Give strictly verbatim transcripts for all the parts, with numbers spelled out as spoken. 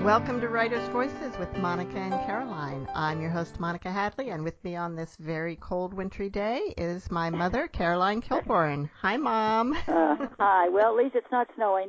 Welcome to Writer's Voices with Monica and Caroline. I'm your host, Monica Hadley, and with me on this very cold, wintry day is my mother, Caroline Kilborn. Hi, Mom. Uh, hi. Well, at least it's not snowing.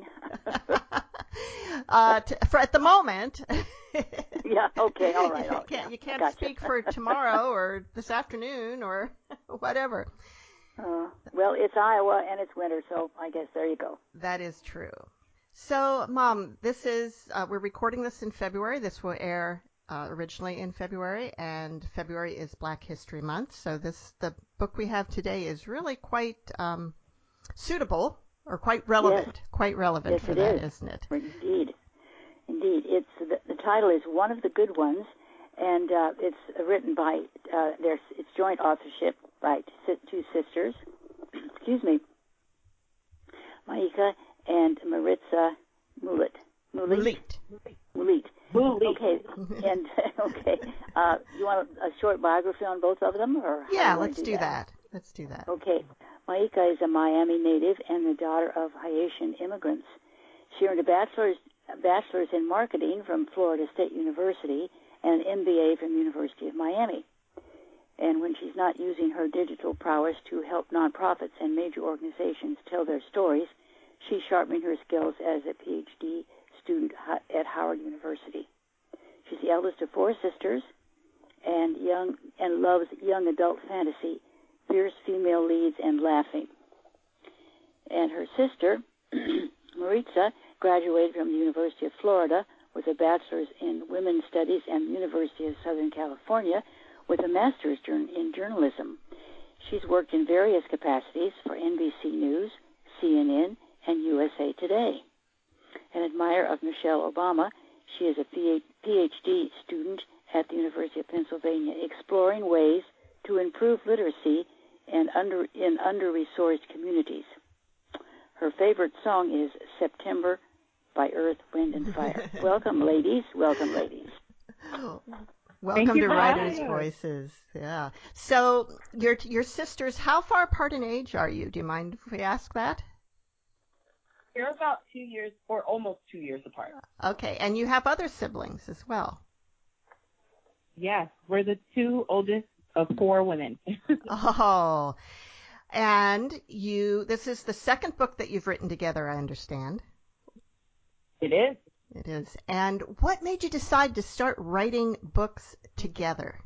uh, t- for at the moment. Yeah. Okay. All right. All you can't, right. you can't Gotcha. speak for tomorrow or this afternoon or whatever. Uh, well, it's Iowa and it's winter, so I guess there you go. That is true. So, Mom, this is, uh, we're recording this in February. This will air uh, originally in February, and February is Black History Month. So this, the book we have today is really quite um, suitable or quite relevant, Yes. quite relevant Yes, for it that, is. isn't it? Indeed. Indeed. It's the, the title is One of the Good Ones, and uh, it's written by, uh, there's, it's joint authorship by t- two sisters, excuse me, Maika and Maritza Mulit. Mulit. Mulit. Okay. And okay. Uh, you want a, a short biography on both of them, or how Yeah, do you want let's to do do that? that. Let's do that. Okay. Maika is a Miami native and the daughter of Haitian immigrants. She earned a bachelor's a bachelor's in marketing from Florida State University and an M B A from University of Miami. And when she's not using her digital prowess to help nonprofits and major organizations tell their stories, she's sharpening her skills as a P H D student at Howard University. She's the eldest of four sisters and young and loves young adult fantasy, fierce female leads, and laughing. And her sister, Maritza, graduated from the University of Florida with a bachelor's in women's studies and the University of Southern California with a master's in journalism. She's worked in various capacities for N B C News, C N N, and U S A Today. An admirer of Michelle Obama, she is a P H D student at the University of Pennsylvania, exploring ways to improve literacy and under, in under-resourced communities. Her favorite song is September by Earth, Wind, and Fire. Welcome, ladies. Welcome, ladies. Welcome to Writers' Hi. Voices. Yeah. So your your sisters, how far apart in age are you? Do you mind if we ask that? You're about two years, or almost two years apart. Okay, and you have other siblings as well. Yes, we're the two oldest of four women. Oh, and you, this is the second book that you've written together, I understand. It is. It is. And what made you decide to start writing books together?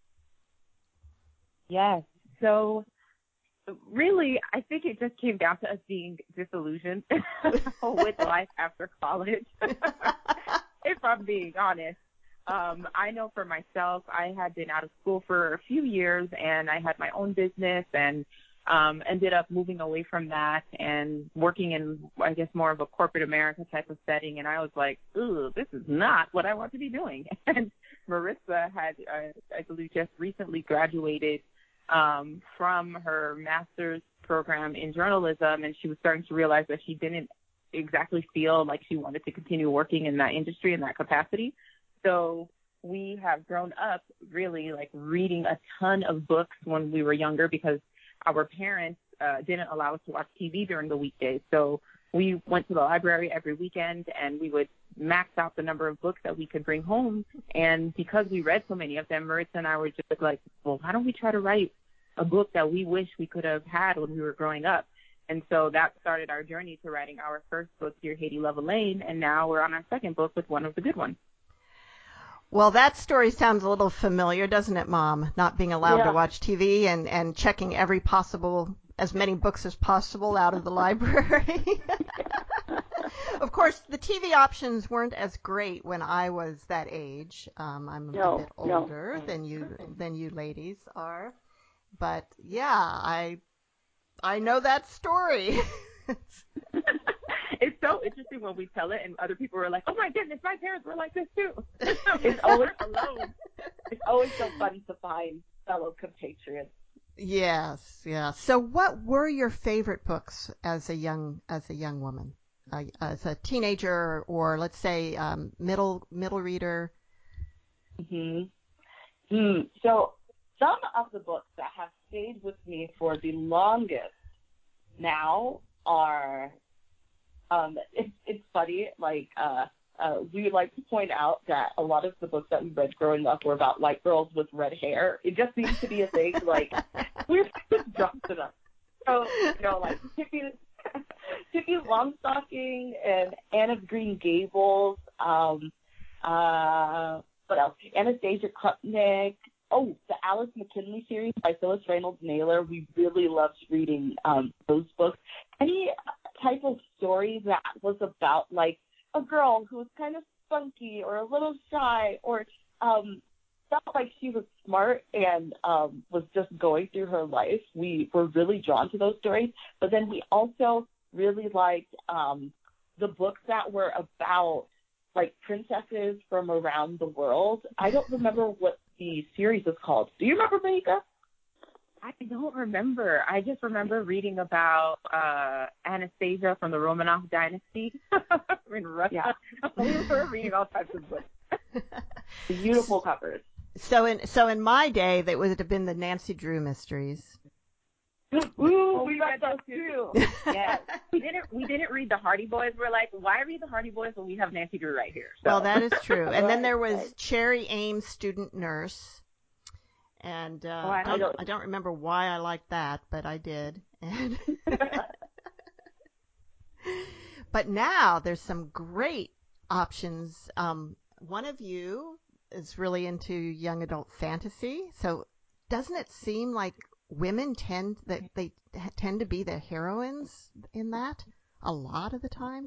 Yes. So really, I think it just came down to us being disillusioned with life after college, if I'm being honest. Um, I know for myself, I had been out of school for a few years, and I had my own business, and um, ended up moving away from that and working in, I guess, more of a corporate America type of setting. And I was like, ooh, this is not what I want to be doing. And Marissa had, uh, I believe, just recently graduated um, from her master's program in journalism, and she was starting to realize that she didn't exactly feel like she wanted to continue working in that industry in that capacity. So we have grown up really like reading a ton of books when we were younger because our parents uh, didn't allow us to watch T V during the weekdays. So we went to the library every weekend, and we would max out the number of books that we could bring home. And because we read so many of them, Maritza and I were just like, well, why don't we try to write a book that we wish we could have had when we were growing up? And so that started our journey to writing our first book, Dear Haiti, Love Elaine, and now we're on our second book with One of the Good Ones. Well, that story sounds a little familiar, doesn't it, Mom? Not being allowed Yeah. to watch T V and, and checking every possible, as many books as possible out of the library. Of course, the T V options weren't as great when I was that age. Um, I'm No, a bit no. older than you than you ladies are. But yeah, I I know that story. It's so interesting when we tell it, and other people are like, "Oh my goodness, my parents were like this too." It's always alone. It's always so funny to find fellow compatriots. Yes, yeah. So, what were your favorite books as a young as a young woman, uh, as a teenager, or let's say um, middle middle reader? hmm Mm. So some of the books that have stayed with me for the longest now are, um, it's, it's funny, like uh, uh, we would like to point out that a lot of the books that we read growing up were about white girls with red hair. It just seems to be a thing. Like, we're just jumped to them. So, you know, like Tippy, Tippy Longstocking and Anne of Green Gables. Um, uh, what else? Anastasia Krupnik. Oh, the Alice McKinley series by Phyllis Reynolds Naylor. We really loved reading um, those books. Any type of story that was about, like, a girl who was kind of spunky or a little shy or um, felt like she was smart and um, was just going through her life. We were really drawn to those stories. But then we also really liked um, the books that were about, like, princesses from around the world. I don't remember what the series was called. Do you remember, Maika? I don't remember. I just remember reading about uh, Anastasia from the Romanov dynasty in Russia. Yeah. We were reading all types of books. Beautiful covers. So in so in my day, that would have been the Nancy Drew mysteries. Ooh, oh, we read those too. Yeah, we didn't. We didn't read the Hardy Boys. We're like, why read the Hardy Boys when we have Nancy Drew right here? So. Well, that is true. And then there was Right. Cherry Ames, Student Nurse. And uh, Oh, I I, don't, don't- I don't remember why I liked that, but I did. And but now there's some great options. Um, one of you is really into young adult fantasy. So doesn't it seem like women tend that they tend to be the heroines in that a lot of the time?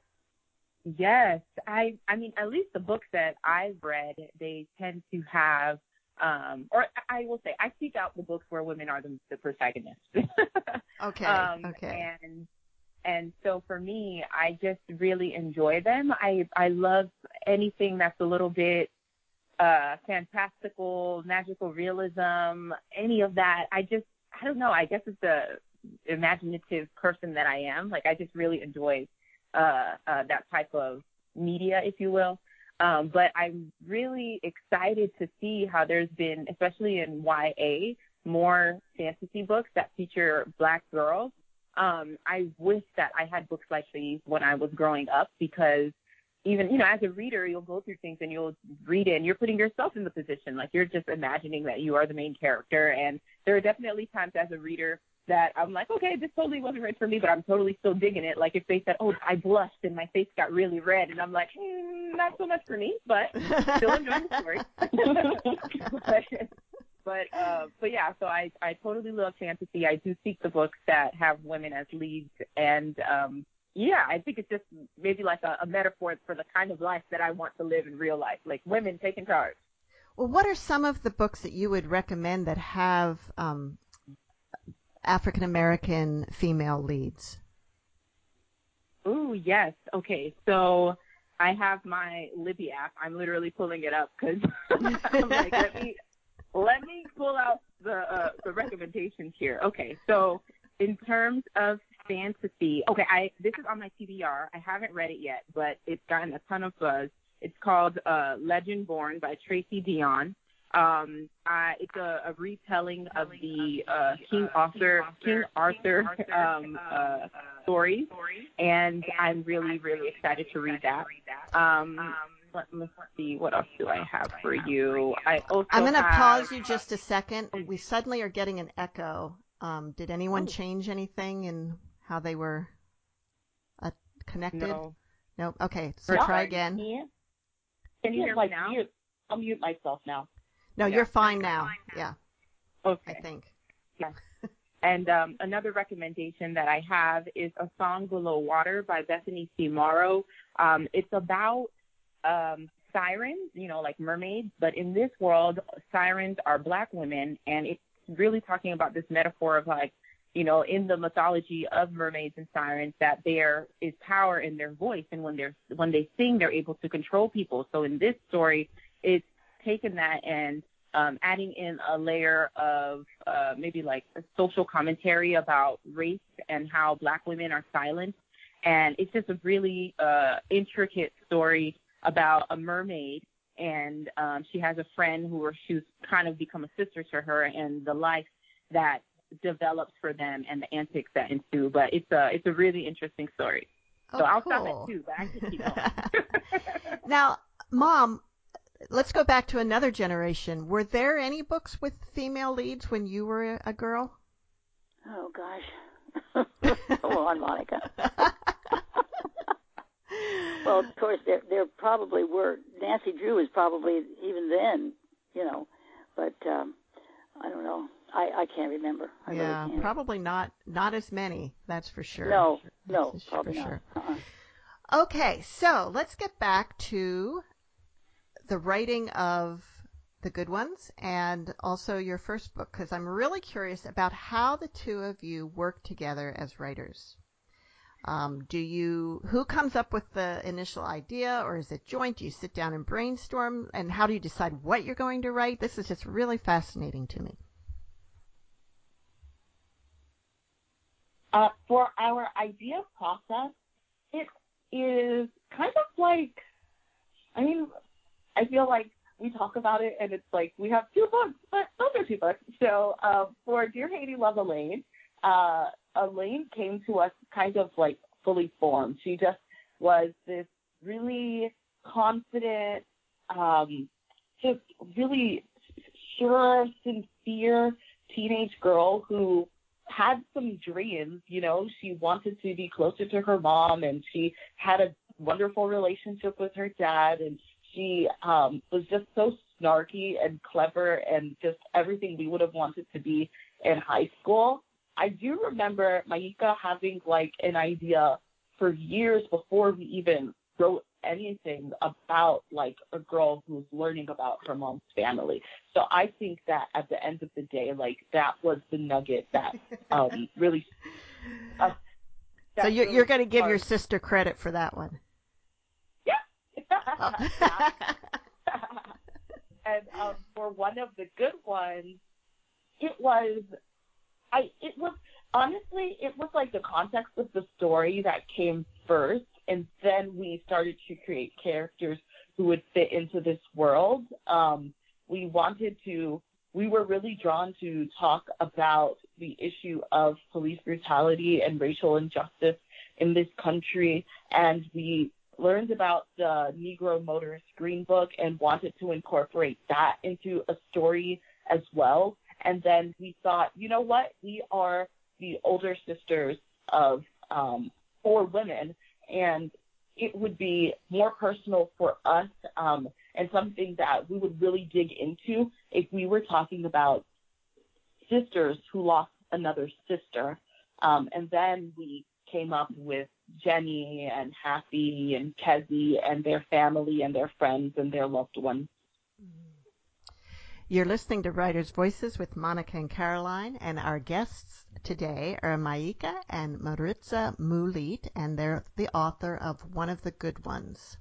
Yes, I. I mean, at least the books that I've read, they tend to have. Um, or I will say, I seek out the books where women are the, the protagonists. Okay. um, okay. And and so for me, I just really enjoy them. I I love anything that's a little bit uh, fantastical, magical realism, any of that. I just I don't know. I guess it's the imaginative person that I am. Like I just really enjoy uh, uh, that type of media, if you will. Um, but I'm really excited to see how there's been, especially in Y A, more fantasy books that feature Black girls. Um, I wish that I had books like these when I was growing up because even, you know, as a reader, you'll go through things and you'll read it and you're putting yourself in the position. Like you're just imagining that you are the main character. And there are definitely times as a reader that I'm like, okay, this totally wasn't right for me, but I'm totally still digging it. Like if they said, oh, I blushed and my face got really red, and I'm like, mm, not so much for me, but still enjoying the story. but but, uh, but yeah, so I, I totally love fantasy. I do seek the books that have women as leads, and um, yeah, I think it's just maybe like a, a metaphor for the kind of life that I want to live in real life, like women taking charge. Well, what are some of the books that you would recommend that have um, African American female leads? Ooh, yes. Okay, so I have my Libby app. I'm literally pulling it up because I'm like, let me let me pull out the uh, the recommendations here. Okay, so in terms of fantasy, okay, I this is on my T B R. I haven't read it yet, but it's gotten a ton of buzz. It's called uh, Legend Born by Tracy Dion. Um, uh, it's a, a retelling of the uh, King Arthur King Arthur um, uh, stories, and I'm really really excited to read that. Um, let me see, what else do I have for you? I also I'm going to have, pause you just a second. We suddenly are getting an echo. Um, did anyone Oh. change anything in how they were uh, connected? No. Nope. Okay, so No. try again. Yeah. Can you hear me like now? Mute. I'll mute myself now. No, Yeah. you're fine now. Yeah, I Okay. think. And um, another recommendation that I have is A Song Below Water by Bethany C. Morrow. Um, it's about um, sirens, you know, like mermaids, but in this world, sirens are Black women, and it's really talking about this metaphor of like, you know, in the mythology of mermaids and sirens, that there is power in their voice, and when they're when they sing, they're able to control people. So in this story, it's taken that and um, adding in a layer of uh, maybe like a social commentary about race and how Black women are silent. And it's just a really uh, intricate story about a mermaid, and um, she has a friend who she's kind of become a sister to her, and the life that develops for them and the antics that ensue. But it's a it's a really interesting story. Oh, So I'll cool. stop at two, but I can keep going. Now, Mom, let's go back to another generation. Were there any books with female leads when you were a girl? Oh, gosh. Come on, Monica. Well, of course, there there probably were. Nancy Drew was probably even then, you know, but um, I don't know. I, I can't remember. I yeah, really can't. Probably not not as many. That's for sure. No, that's no, for probably sure. not. Uh-uh. Okay, so let's get back to the writing of The Good Ones and also your first book, because I'm really curious about how the two of you work together as writers. Um, do you, who comes up with the initial idea, or is it joint? Do you sit down and brainstorm? And how do you decide what you're going to write? This is just really fascinating to me. Uh, for our idea process, it is kind of like, I mean, I feel like we talk about it and it's like we have two books, but those are two books. So uh, for Dear Haiti, Love Elaine, uh, Elaine came to us kind of like fully formed. She just was this really confident, um, just really sure, sincere teenage girl who had some dreams. You know, she wanted to be closer to her mom, and she had a wonderful relationship with her dad, and she um, was just so snarky and clever and just everything we would have wanted to be in high school. I do remember Maika having like an idea for years before we even wrote anything about like a girl who's learning about her mom's family. So I think that at the end of the day, like that was the nugget that um, really. Uh, so you're, really you're going to give hard. your sister credit for that one. Yeah. Oh. Yeah. And um, for one of the good ones, it was, I, it was, honestly, it was like the context of the story that came first, and then we started to create characters who would fit into this world. Um, we wanted to, we were really drawn to talk about the issue of police brutality and racial injustice in this country, and we learned about the Negro Motorist Green Book and wanted to incorporate that into a story as well. And then we thought, you know what, we are the older sisters of um, four women, and it would be more personal for us um, and something that we would really dig into if we were talking about sisters who lost another sister. Um, and then we came up with Jenny and Happy and Kezzy and their family and their friends and their loved ones. You're listening to Writers' Voices with Monica and Caroline, and our guests today are Maika and Maritza Mouliet, and they're the author of One of the Good Ones.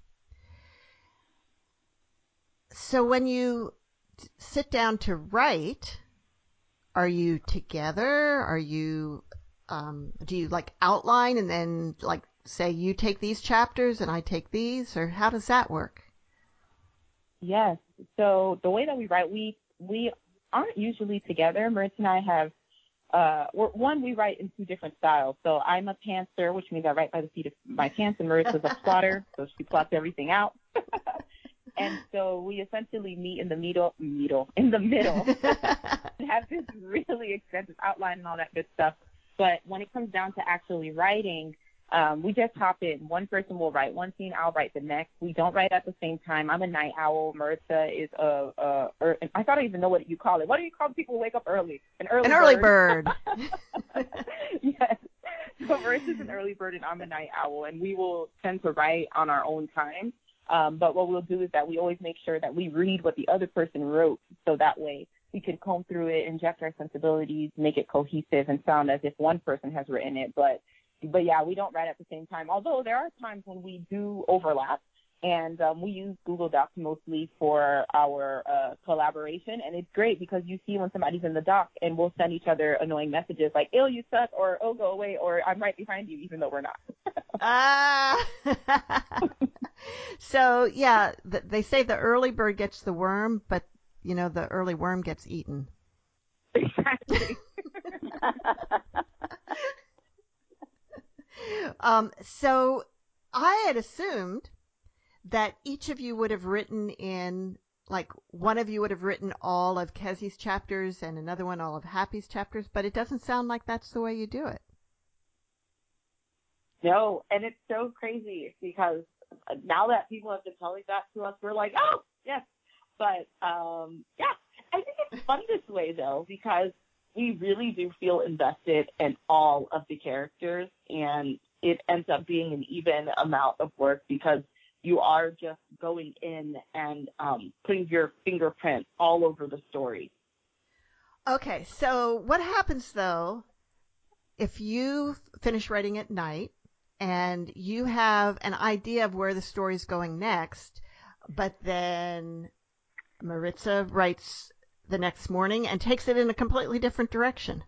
So when you t- sit down to write, are you together? Are you, um, do you like outline and then like say you take these chapters and I take these, or how does that work? Yes. So the way that we write, we we aren't usually together. Maritza and I have, uh, we're, one, we write in two different styles. So I'm a pantser, which means I write by the seat of my pants, and Maritza's a plotter, so she plots everything out. And so we essentially meet in the middle, middle, in the middle, and have this really extensive outline and all that good stuff. But when it comes down to actually writing, Um, we just hop in. One person will write one scene, I'll write the next. We don't write at the same time. I'm a night owl. Maritza is a, a er, I don't even know what you call it. What do you call people who wake up early? An early An bird. early bird. Yes. So Maritza's an early bird and I'm a night owl, and we will tend to write on our own time. Um, but what we'll do is that we always make sure that we read what the other person wrote, so that way we can comb through it, inject our sensibilities, make it cohesive, and sound as if one person has written it. But But yeah, we don't write at the same time, although there are times when we do overlap, and um, we use Google Docs mostly for our uh, collaboration, and it's great because you see when somebody's in the doc, and we'll send each other annoying messages like, "Ew, you suck," or "Oh, go away," or "I'm right behind you," even though we're not. Ah. So, yeah, th- they say the early bird gets the worm, but, you know, the early worm gets eaten. Exactly. Um, so I had assumed that each of you would have written in, like, one of you would have written all of Kezi's chapters and another one all of Happy's chapters, but it doesn't sound like that's the way you do it. No, and it's so crazy because now that people have been telling that to us, we're like, oh, yes. But, um, yeah, I think it's fun this way, though, because we really do feel invested in all of the characters, and it ends up being an even amount of work because you are just going in and um, putting your fingerprint all over the story. Okay, so what happens, though, if you finish writing at night and you have an idea of where the story's going next, but then Maritza writes the next morning and takes it in a completely different direction?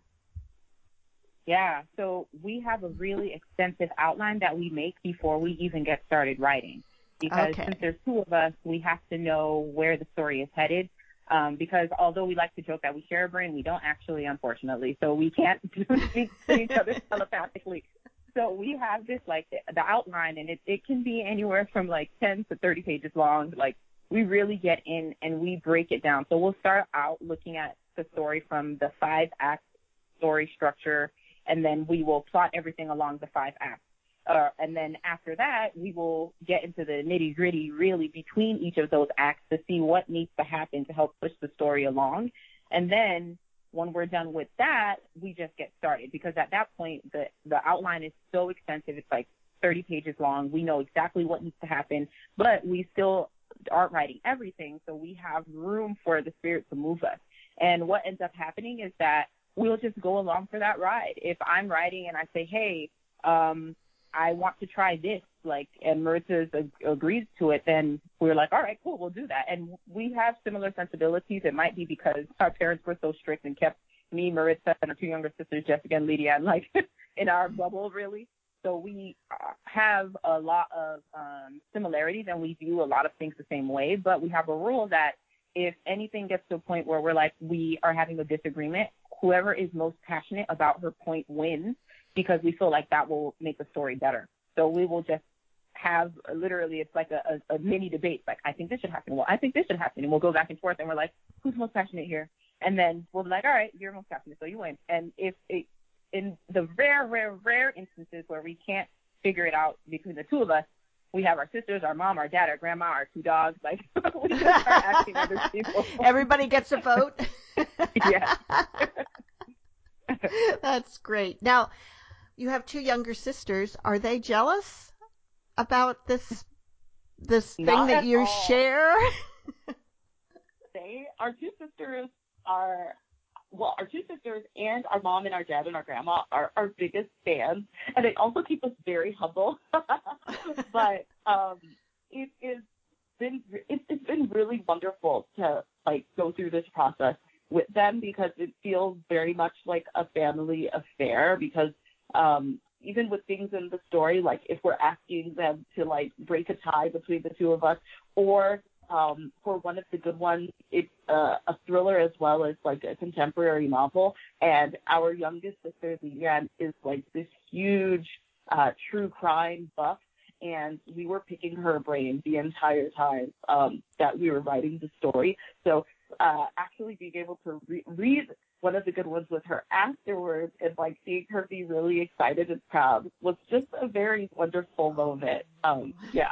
Yeah, so we have a really extensive outline that we make before we even get started writing. Because Okay. since there's two of us, we have to know where the story is headed. Um, because although we like to joke that we share a brain, we don't actually, unfortunately. So we can't speak to each other telepathically. So we have this, like, the outline, and it, it can be anywhere from, like, ten to thirty pages long. Like, we really get in and we break it down. So we'll start out looking at the story from the five-act story structure, and then we will plot everything along the five acts. Uh, and then after that, we will get into the nitty-gritty really between each of those acts to see what needs to happen to help push the story along. And then when we're done with that, we just get started, because at that point, the, the outline is so extensive. It's like thirty pages long. We know exactly what needs to happen, but we still aren't writing everything, so we have room for the spirit to move us. And what ends up happening is that we'll just go along for that ride. If I'm writing and I say, hey, um, I want to try this, like, and Maritza agrees to it, then we're like, all right, cool, we'll do that. And we have similar sensibilities. It might be because our parents were so strict and kept me, Maritza, and our two younger sisters, Jessica and Lydia, and like in our bubble, really. So we have a lot of um, similarities, and we do a lot of things the same way. But we have a rule that if anything gets to a point where we're like, we are having a disagreement, whoever is most passionate about her point wins, because we feel like that will make the story better. So we will just have uh, literally, it's like a, a, a mini debate. Like, I think this should happen. Well, I think this should happen. And we'll go back and forth, and we're like, who's most passionate here? And then we'll be like, all right, you're most passionate, so you win. And if it, in the rare, rare, rare instances where we can't figure it out between the two of us, we have our sisters, our mom, our dad, our grandma, our two dogs. Like, we just start asking other people. Everybody gets a vote? Yeah. That's great. Now, you have two younger sisters. Are they jealous about this this thing Not that at you all. share? They, our two sisters are, well, our two sisters and our mom and our dad and our grandma are our biggest fans, and they also keep us very humble. But um, it is been it's, it's been really wonderful to like go through this process with them, because it feels very much like a family affair. Because um, even with things in the story, like if we're asking them to like break a tie between the two of us, or um, for one of the good ones, it's uh, a thriller as well as like a contemporary novel. And our youngest sister, Leanne, is like this huge uh, true crime buff. And we were picking her brain the entire time um, that we were writing the story. So uh, actually being able to re- read one of the good ones with her afterwards, and like seeing her be really excited and proud, was just a very wonderful moment. Um, yeah.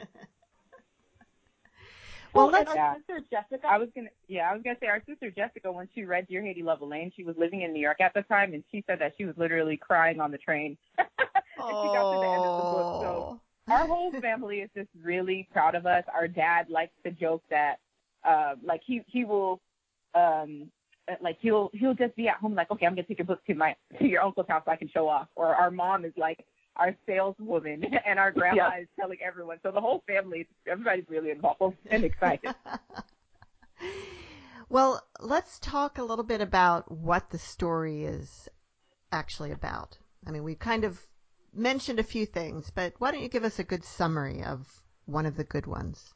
Well, Well, and let's. our sister Jessica. I was gonna, yeah, I was gonna say our sister Jessica, when she read Dear Haiti Love Elaine, she was living in New York at the time, and she said that she was literally crying on the train. And she got to the end of the book. So our whole family is just really proud of us. Our dad likes to joke that, uh, like he he will, um, like he'll he'll just be at home like, okay, I'm gonna take your book to my to your uncle's house so I can show off. Or our mom is like our saleswoman, and our grandma Yeah. is telling everyone. So the whole family, everybody's really involved and excited. Well, let's talk a little bit about what the story is actually about. I mean, we kind of mentioned a few things, but why don't you give us a good summary of one of the good ones?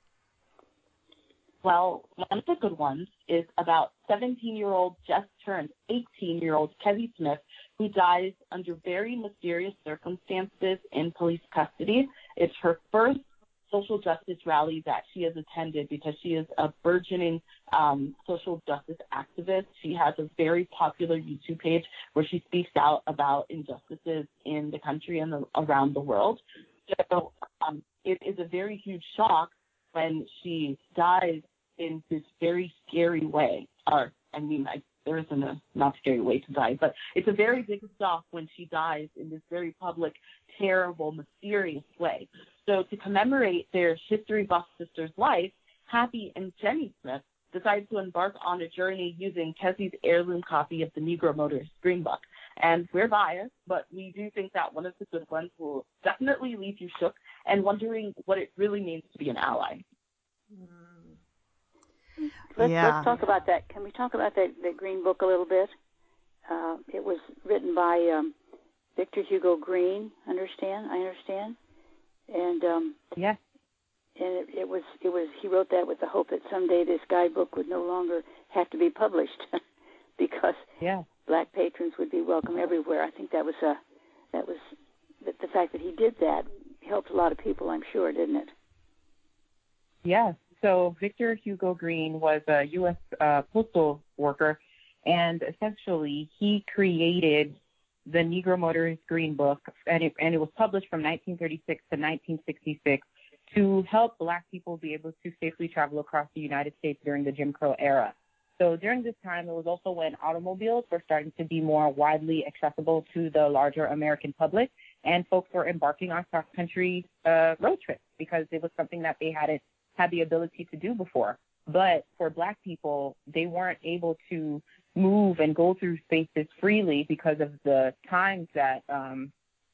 Well, one of the good ones is about seventeen-year-old just turned eighteen-year-old Kezi Smith, who dies under very mysterious circumstances in police custody. It's her first social justice rally that she has attended because she is a burgeoning um, social justice activist. She has a very popular YouTube page where she speaks out about injustices in the country and the, around the world. So um, it is a very huge shock when she dies in this very scary way. Or, I mean, I, there isn't a not scary way to die, but it's a very big shock when she dies in this very public, terrible, mysterious way. So to commemorate their history buff sister's life, Happy and Jenny Smith decided to embark on a journey using Kessie's heirloom copy of the Negro Motorist Green Book. And we're biased, but we do think that one of the good ones will definitely leave you shook and wondering what it really means to be an ally. Let's, yeah. let's talk about that. Can we talk about that, that Green Book a little bit? Uh, it was written by um, Victor Hugo Green, understand? I understand. And um, yes, and it, it was it was he wrote that with the hope that someday this guidebook would no longer have to be published because yeah. black patrons would be welcome everywhere. I think that was a that was that the fact that he did that helped a lot of people, I'm sure, didn't it? Yes. So Victor Hugo Green was a U S uh, postal worker, and essentially he created the Negro Motorist Green Book, and it, and it was published from nineteen thirty-six to nineteen sixty-six to help black people be able to safely travel across the United States during the Jim Crow era. So during this time, it was also when automobiles were starting to be more widely accessible to the larger American public, and folks were embarking on cross-country uh, road trips because it was something that they hadn't had the ability to do before. But for black people, they weren't able to move and go through spaces freely because of the times that um,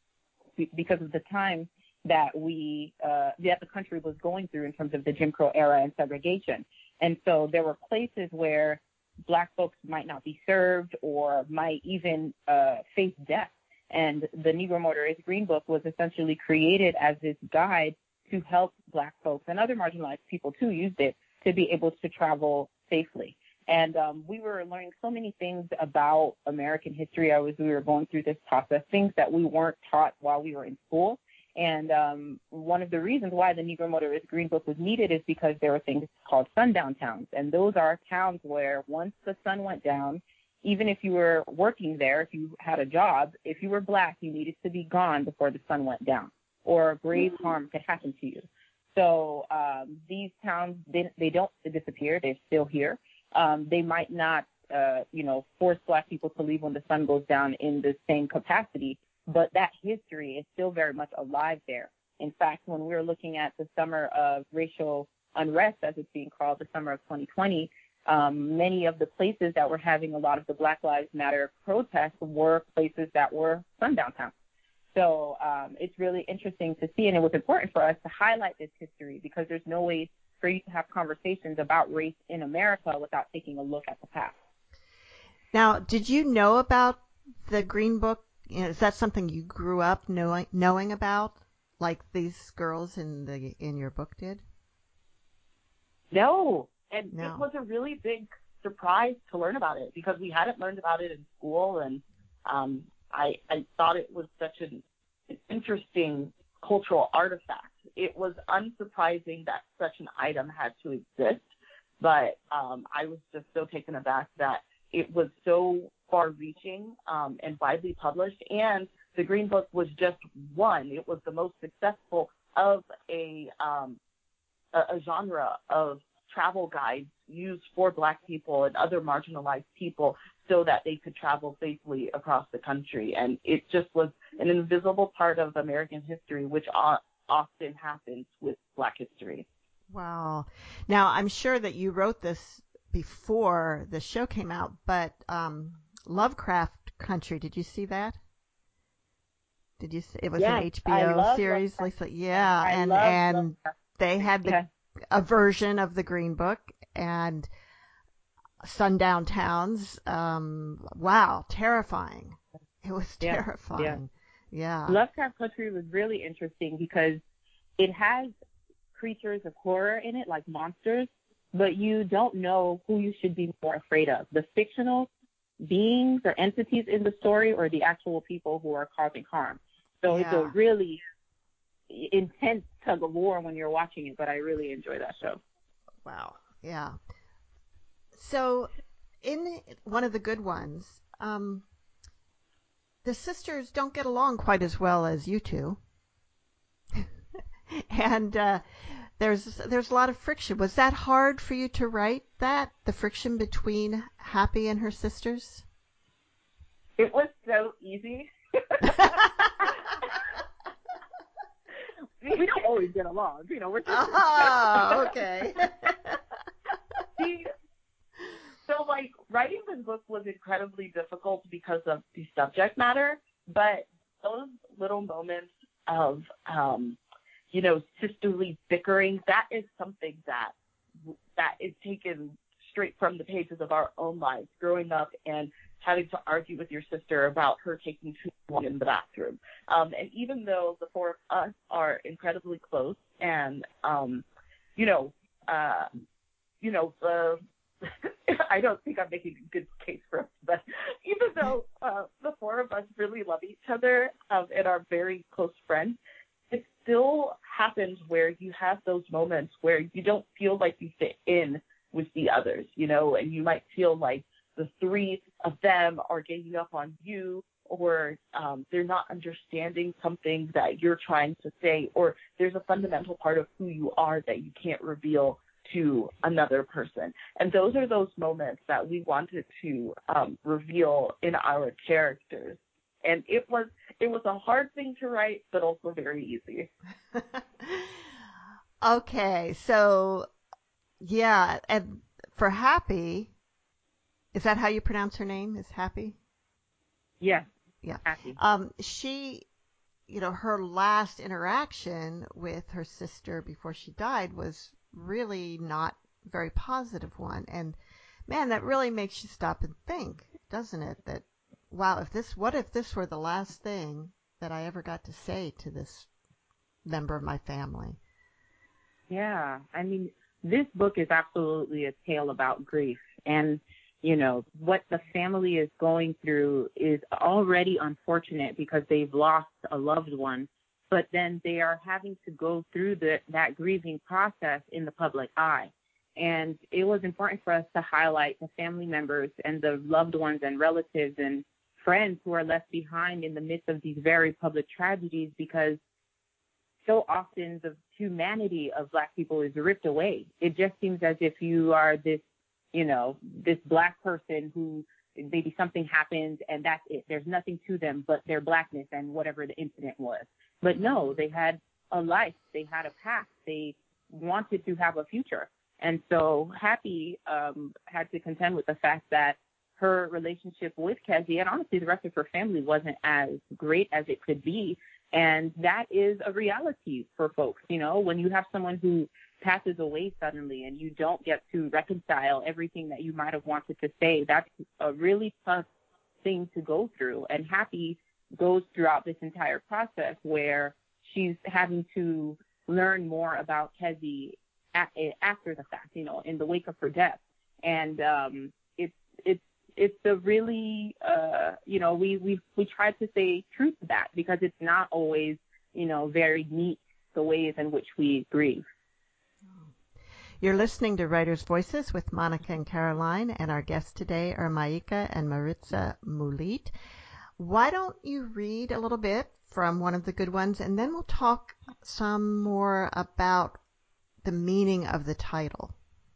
because of the time that we uh, that the country was going through in terms of the Jim Crow era and segregation. And so there were places where black folks might not be served or might even uh, face death. And the Negro Motorist Green Book was essentially created as this guide to help black folks, and other marginalized people too used it, to be able to travel safely. And um, we were learning so many things about American history as we were going through this process, things that we weren't taught while we were in school. And um, one of the reasons why the Negro Motorist Green Book was needed is because there were things called sundown towns. And those are towns where once the sun went down, even if you were working there, if you had a job, if you were black, you needed to be gone before the sun went down, or grave harm could happen to you. So um, these towns, they, they don't disappear. They're still here. Um, they might not, uh, you know, force black people to leave when the sun goes down in the same capacity, but that history is still very much alive there. In fact, when we were looking at the summer of racial unrest, as it's being called, the summer of twenty twenty, um, many of the places that were having a lot of the Black Lives Matter protests were places that were sundown towns. So um, it's really interesting to see, and it was important for us to highlight this history because there's no way for you to have conversations about race in America without taking a look at the past. Now, did you know about the Green Book? You know, is that something you grew up knowing knowing about, like these girls in the in your book did? No, and no. It was a really big surprise to learn about it because we hadn't learned about it in school, and um, I, I thought it was such an, an interesting cultural artifact. It was unsurprising that such an item had to exist, but um, I was just so taken aback that it was so far-reaching um, and widely published, and the Green Book was just one. It was the most successful of a, um, a, a genre of travel guides used for black people and other marginalized people so that they could travel safely across the country. And it just was an invisible part of American history, which often happens with black history. Wow. Now, I'm sure that you wrote this before the show came out, but um, Lovecraft Country, did you see that? Did you see, it was yes, an H B O series, Lovecraft. Lisa? Yeah, I and love and Lovecraft. they had the, yeah. a version of the Green Book and sundown towns. Um, wow, terrifying. It was yeah. terrifying. Yeah. yeah. Lovecraft Country was really interesting because it has creatures of horror in it, like monsters, but you don't know who you should be more afraid of, the fictional beings or entities in the story or the actual people who are causing harm. So Yeah. it's a really intense tug of war when you're watching it, but I really enjoy that show. Wow. Yeah. So in one of the good ones, um, the sisters don't get along quite as well as you two. and uh, there's there's a lot of friction. Was that hard for you to write that, the friction between Happy and her sisters? It was so easy. We don't always get along, you know. We're just oh, okay. See, so like writing this book was incredibly difficult because of the subject matter, but those little moments of um, you know, sisterly bickering, that is something that that is taken straight from the pages of our own lives, growing up and having to argue with your sister about her taking too long in the bathroom. Um, and even though the four of us are incredibly close and, um, you know, uh, you know, uh, I don't think I'm making a good case for us, but even though uh, the four of us really love each other um, and are very close friends, it still happens where you have those moments where you don't feel like you fit in with the others, you know, and you might feel like the three of them are ganging up on you, or um, they're not understanding something that you're trying to say, or there's a fundamental part of who you are that you can't reveal to another person. And those are those moments that we wanted to um, reveal in our characters. And it was it was a hard thing to write, but also very easy. Okay, so yeah, and for Happy, is that how you pronounce her name? Is Happy? Yes. Yeah. Happy. Um, she, you know, her last interaction with her sister before she died was really not a very positive one. And man, that really makes you stop and think, doesn't it? That, wow, if this, what if this were the last thing that I ever got to say to this member of my family? Yeah. I mean, this book is absolutely a tale about grief. And, you know, what the family is going through is already unfortunate because they've lost a loved one, but then they are having to go through the, that grieving process in the public eye. And it was important for us to highlight the family members and the loved ones and relatives and friends who are left behind in the midst of these very public tragedies, because so often the humanity of Black people is ripped away. It just seems as if you are this, you know, this Black person who maybe something happens and that's it. There's nothing to them but their Blackness and whatever the incident was. But no, they had a life. They had a past. They wanted to have a future. And so Happy um, had to contend with the fact that her relationship with Kezi, and honestly the rest of her family, wasn't as great as it could be. And that is a reality for folks. You know, when you have someone who passes away suddenly and you don't get to reconcile everything that you might have wanted to say, that's a really tough thing to go through. And Happy goes throughout this entire process where she's having to learn more about Kezi after the fact, you know, in the wake of her death. And um, it's it's it's a really, uh, you know, we, we, we try to stay true to that because it's not always, you know, very neat, the ways in which we grieve. You're listening to Writers' Voices with Monica and Caroline, and our guests today are Maika and Maritza Moulit. Why don't you read a little bit from one of the good ones, and then we'll talk some more about the meaning of the title.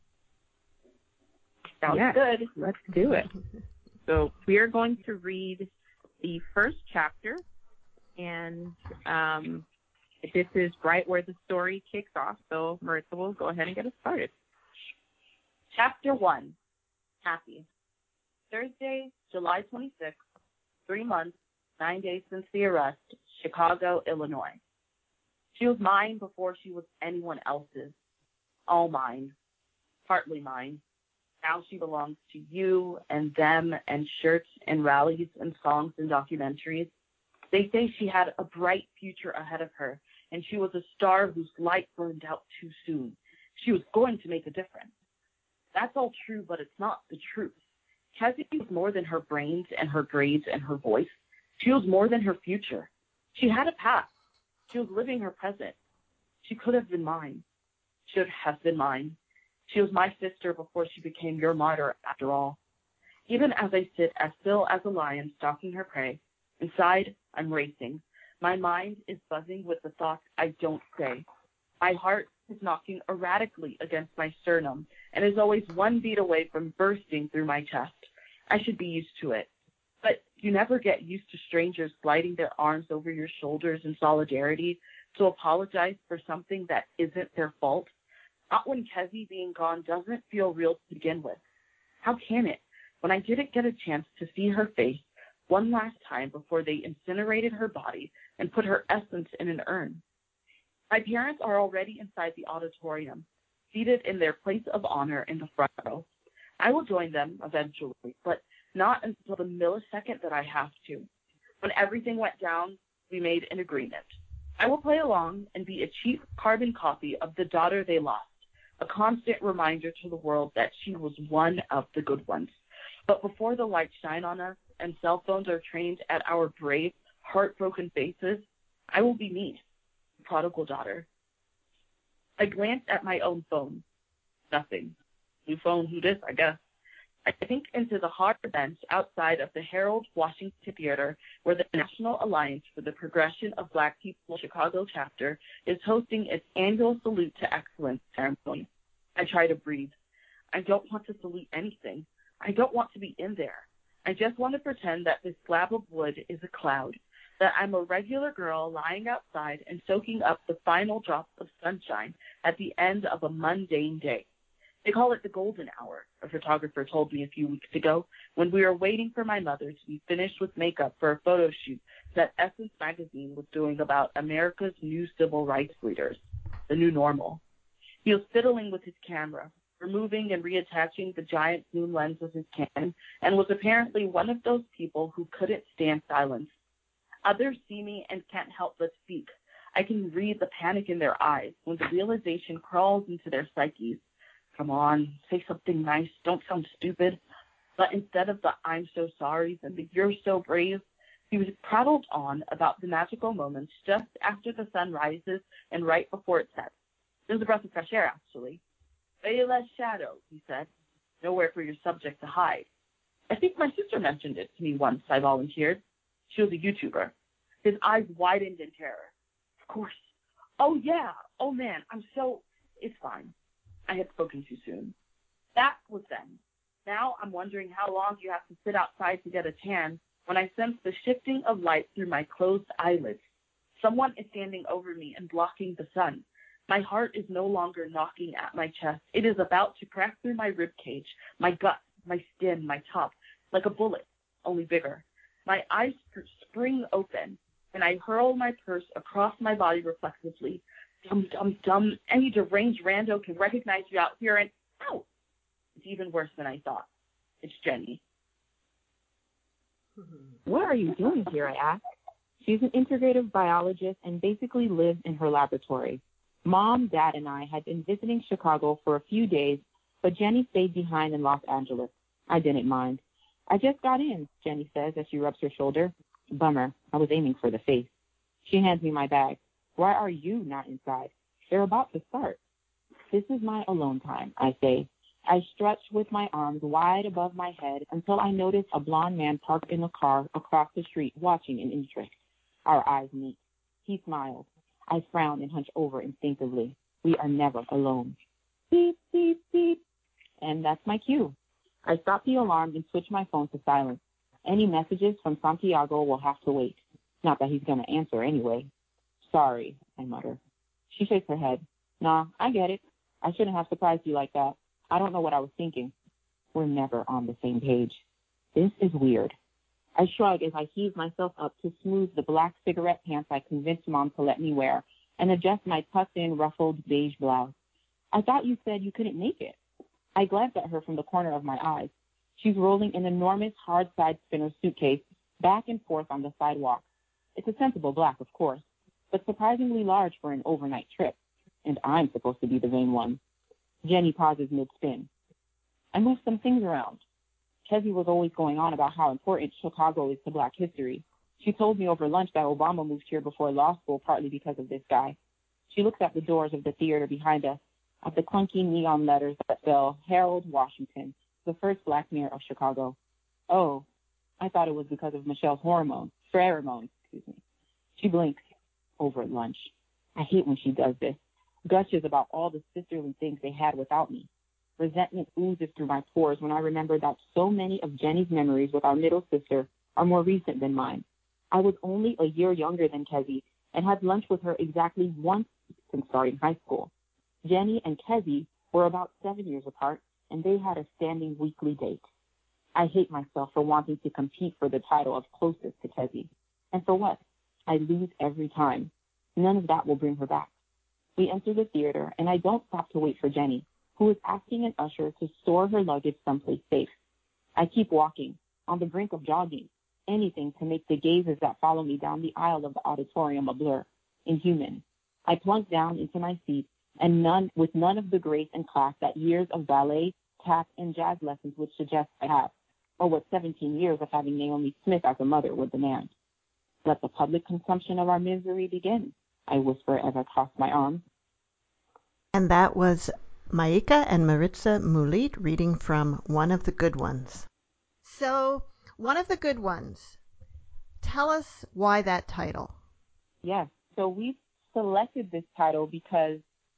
Sounds yes. good. Let's do it. So we are going to read the first chapter, and um, this is right where the story kicks off. So Maritza will go ahead and get us started. Chapter one, Happy. Thursday, July twenty-sixth, three months, nine days since the arrest, Chicago, Illinois. She was mine before she was anyone else's. All mine. Partly mine. Now she belongs to you and them and shirts and rallies and songs and documentaries. They say she had a bright future ahead of her, and she was a star whose light burned out too soon. She was going to make a difference. That's all true, but it's not the truth. Kezzy was more than her brains and her grades and her voice. She was more than her future. She had a past. She was living her present. She could have been mine. Should have been mine. She was my sister before she became your martyr, after all. Even as I sit as still as a lion stalking her prey, inside I'm racing. My mind is buzzing with the thoughts I don't say. My heart is knocking erratically against my sternum and is always one beat away from bursting through my chest. I should be used to it. But you never get used to strangers sliding their arms over your shoulders in solidarity to apologize for something that isn't their fault. Not when Kezzy being gone doesn't feel real to begin with. How can it, when I didn't get a chance to see her face one last time before they incinerated her body and put her essence in an urn? My parents are already inside the auditorium, seated in their place of honor in the front row. I will join them eventually, but not until the millisecond that I have to. When everything went down, we made an agreement. I will play along and be a cheap carbon copy of the daughter they lost, a constant reminder to the world that she was one of the good ones. But before the lights shine on us and cell phones are trained at our brave, heartbroken faces, I will be me, prodigal daughter. I glanced at my own phone. Nothing. New phone, who dis, I guess. I think into the hard bench outside of the Harold Washington Theater, where the National Alliance for the Progression of Black People Chicago chapter is hosting its annual Salute to Excellence ceremony. I try to breathe. I don't want to salute anything. I don't want to be in there. I just want to pretend that this slab of wood is a cloud, that I'm a regular girl lying outside and soaking up the final drops of sunshine at the end of a mundane day. They call it the golden hour, a photographer told me a few weeks ago, when we were waiting for my mother to be finished with makeup for a photo shoot that Essence magazine was doing about America's new civil rights leaders, the new normal. He was fiddling with his camera, removing and reattaching the giant zoom lens of his Canon, and was apparently one of those people who couldn't stand silence. Others see me and can't help but speak. I can read the panic in their eyes when the realization crawls into their psyches. Come on, say something nice. Don't sound stupid. But instead of the I'm so sorry and the you're so brave, he was prattled on about the magical moments just after the sun rises and right before it sets. It was a breath of fresh air, actually. Way less shadow, he said. Nowhere for your subject to hide. I think my sister mentioned it to me once, I volunteered. She was a YouTuber. His eyes widened in terror. Of course. Oh, yeah. Oh, man, I'm so... It's fine. I had spoken too soon. That was then. Now I'm wondering how long you have to sit outside to get a tan when I sense the shifting of light through my closed eyelids. Someone is standing over me and blocking the sun. My heart is no longer knocking at my chest. It is about to crack through my rib cage, my gut, my skin, my top, like a bullet, only bigger. My eyes spring open, and I hurl my purse across my body reflexively. Dum, dum, dum. Any deranged rando can recognize you out here, and ow! It's even worse than I thought. It's Jenny. What are you doing here, I asked. She's an integrative biologist and basically lives in her laboratory. Mom, Dad, and I had been visiting Chicago for a few days, but Jenny stayed behind in Los Angeles. I didn't mind. I just got in, Jenny says as she rubs her shoulder. Bummer. I was aiming for the face. She hands me my bag. Why are you not inside? They're about to start. This is my alone time, I say. I stretch with my arms wide above my head until I notice a blond man parked in a car across the street watching in interest. Our eyes meet. He smiles. I frown and hunch over instinctively. We are never alone. Beep, beep, beep. And that's my cue. I stop the alarm and switch my phone to silence. Any messages from Santiago will have to wait. Not that he's going to answer anyway. Sorry, I mutter. She shakes her head. Nah, I get it. I shouldn't have surprised you like that. I don't know what I was thinking. We're never on the same page. This is weird. I shrug as I heave myself up to smooth the black cigarette pants I convinced Mom to let me wear and adjust my tucked-in, ruffled beige blouse. I thought you said you couldn't make it. I glance at her from the corner of my eyes. She's rolling an enormous hard side spinner suitcase back and forth on the sidewalk. It's a sensible black, of course, but surprisingly large for an overnight trip. And I'm supposed to be the vain one. Jenny pauses mid-spin. I move some things around. Kezzy was always going on about how important Chicago is to Black history. She told me over lunch that Obama moved here before law school partly because of this guy. She looked at the doors of the theater behind us, at the clunky neon letters that spell Harold Washington, the first Black mayor of Chicago. Oh, I thought it was because of Michelle's hormones, pheromones, excuse me. She blinked over at lunch. I hate when she does this. Gushes about all the sisterly things they had without me. Resentment oozes through my pores when I remember that so many of Jenny's memories with our middle sister are more recent than mine. I was only a year younger than Kezzy and had lunch with her exactly once since starting high school. Jenny and Kezzy were about seven years apart, and they had a standing weekly date. I hate myself for wanting to compete for the title of closest to Kezzy. And for what? I lose every time. None of that will bring her back. We enter the theater, and I don't stop to wait for Jenny, who is asking an usher to store her luggage someplace safe. I keep walking, on the brink of jogging, anything to make the gazes that follow me down the aisle of the auditorium a blur, inhuman. I plunk down into my seat, and none with none of the grace and class that years of ballet, tap, and jazz lessons would suggest I have, or what seventeen years of having Naomi Smith as a mother would demand. Let the public consumption of our misery begin, I whisper as I cross my arms. And that was Maika and Maritza Moulit reading from One of the Good Ones. So, One of the Good Ones. Tell us why that title. Yes, so we selected this title because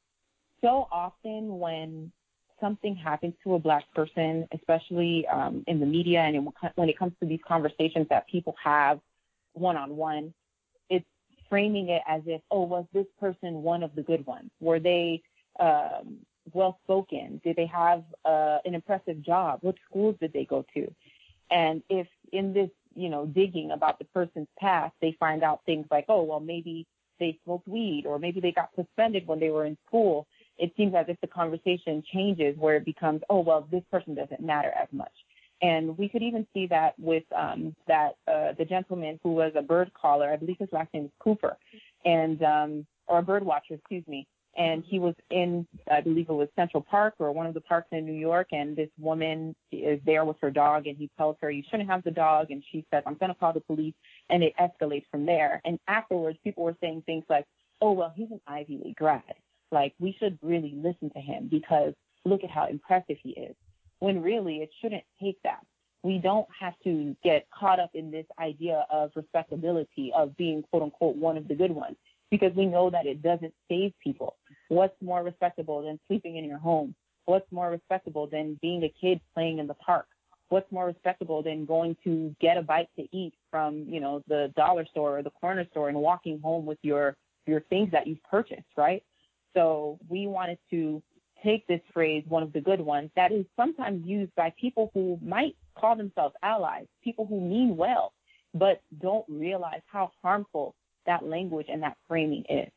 so often when something happens to a Black person, especially um, in the media and when it comes to these conversations that people have one-on-one, it's framing it as if, oh, was this person one of the good ones? Were they um, well-spoken? Did they have uh, an impressive job? What schools did they go to? And if in this, you know, digging about the person's past, they find out things like, oh, well, maybe they smoked weed, or maybe they got suspended when they were in school, it seems as if the conversation changes where it becomes, oh, well, this person doesn't matter as much. And we could even see that with um, that uh, the gentleman who was a bird caller, I believe his last name is Cooper, and um, or a bird watcher, excuse me. And he was in, I believe it was Central Park or one of the parks in New York, and this woman is there with her dog, and he tells her, you shouldn't have the dog, and she says, I'm going to call the police, and it escalates from there. And afterwards, people were saying things like, oh, well, he's an Ivy League grad. Like, we should really listen to him because look at how impressive he is. When really it shouldn't take that. We don't have to get caught up in this idea of respectability, of being, quote unquote, one of the good ones, because we know that it doesn't save people. What's more respectable than sleeping in your home? What's more respectable than being a kid playing in the park? What's more respectable than going to get a bite to eat from, you know, the dollar store or the corner store and walking home with your, your things that you've purchased, right? So we wanted to take this phrase, one of the good ones, that is sometimes used by people who might call themselves allies, people who mean well, but don't realize how harmful that language and that framing is.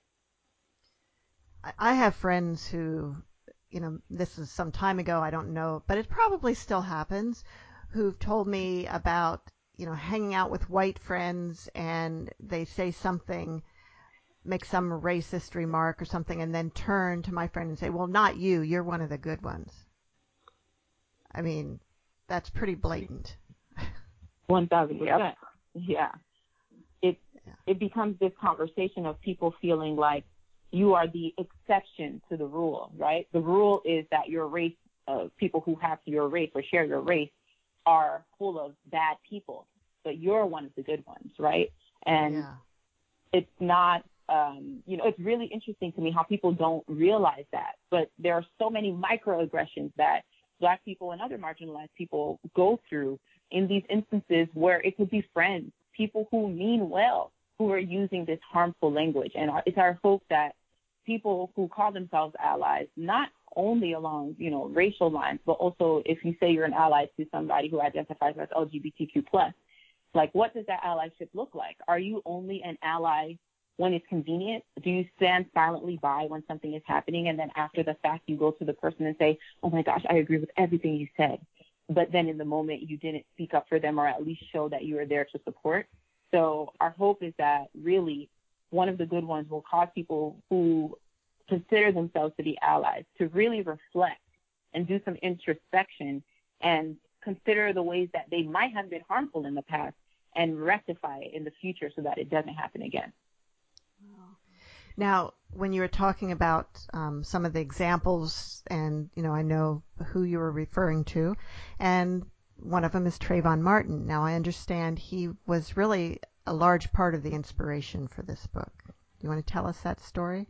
I have friends who, you know, this is some time ago, I don't know, but it probably still happens, who've told me about, you know, hanging out with white friends and they say something, make some racist remark or something, and then turn to my friend and say, well, not you, you're one of the good ones. I mean, that's pretty blatant. one thousand percent. Yep. Yeah. It, yeah. It becomes this conversation of people feeling like you are the exception to the rule, right? The rule is that your race, uh, people who have your race or share your race are full of bad people, but you're one of the good ones, right? And yeah. it's not, Um, you know, it's really interesting to me how people don't realize that. But there are so many microaggressions that Black people and other marginalized people go through in these instances where it could be friends, people who mean well, who are using this harmful language. And it's our hope that people who call themselves allies, not only along, you know, racial lines, but also if you say you're an ally to somebody who identifies as L G B T Q plus, like what does that allyship look like? Are you only an ally when it's convenient? Do you stand silently by when something is happening, and then after the fact you go to the person and say, oh my gosh, I agree with everything you said, but then in the moment you didn't speak up for them or at least show that you were there to support? So our hope is that really one of the good ones will cause people who consider themselves to be allies to really reflect and do some introspection and consider the ways that they might have been harmful in the past and rectify it in the future so that it doesn't happen again. Now, when you were talking about um, some of the examples, and, you know, I know who you were referring to, and one of them is Trayvon Martin. Now, I understand he was really a large part of the inspiration for this book. Do you want to tell us that story?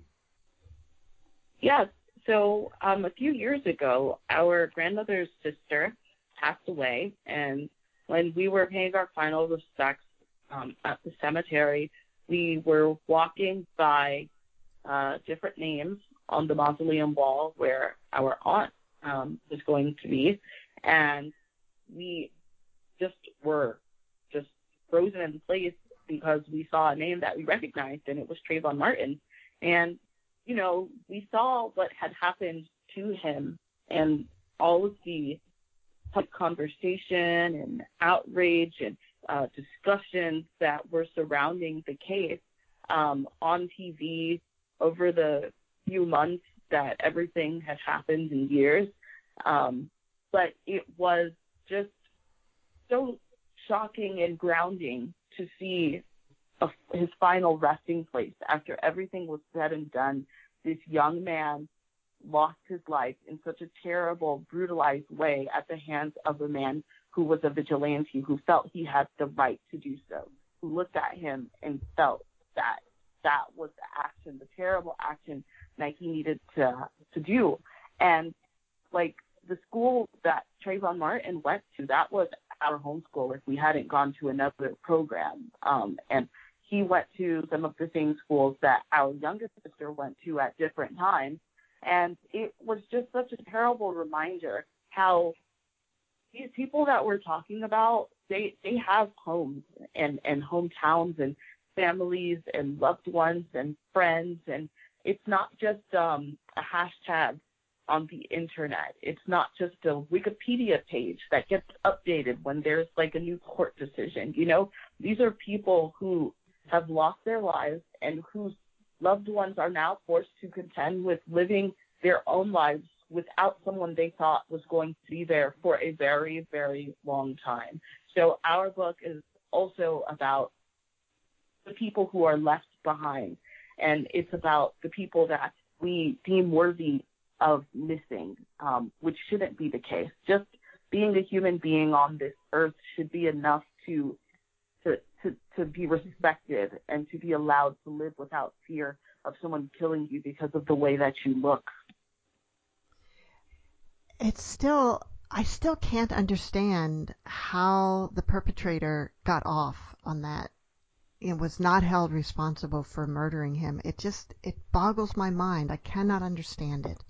Yes. So um, a few years ago, our grandmother's sister passed away, and when we were paying our final respects um, at the cemetery, we were walking by uh, different names on the mausoleum wall where our aunt um, was going to be, and we just were just frozen in place because we saw a name that we recognized, and it was Trayvon Martin. And, you know, we saw what had happened to him and all of the public conversation and outrage and uh, discussions that were surrounding the case um, on T V over the few months that everything had happened in years. Um, but it was just so shocking and grounding to see a, his final resting place after everything was said and done. This young man lost his life in such a terrible, brutalized way at the hands of a man who was a vigilante, who felt he had the right to do so, who looked at him and felt that that was the action, the terrible action that he needed to to do. And, like, the school that Trayvon Martin went to, that was our homeschool if we hadn't gone to another program. Um, and he went to some of the same schools that our youngest sister went to at different times. And it was just such a terrible reminder how these people that we're talking about, they, they have homes and, and hometowns and families and loved ones and friends. And it's not just um, a hashtag on the internet. It's not just a Wikipedia page that gets updated when there's like a new court decision. You know, these are people who have lost their lives and whose loved ones are now forced to contend with living their own lives without someone they thought was going to be there for a very, very long time. So our book is also about the people who are left behind, and it's about the people that we deem worthy of missing, um, which shouldn't be the case. Just being a human being on this earth should be enough to to to, to be respected and to be allowed to live without fear of someone killing you because of the way that you look. It's still, I still can't understand how the perpetrator got off on that. It was not held responsible for murdering him. It just, it boggles my mind. I cannot understand it.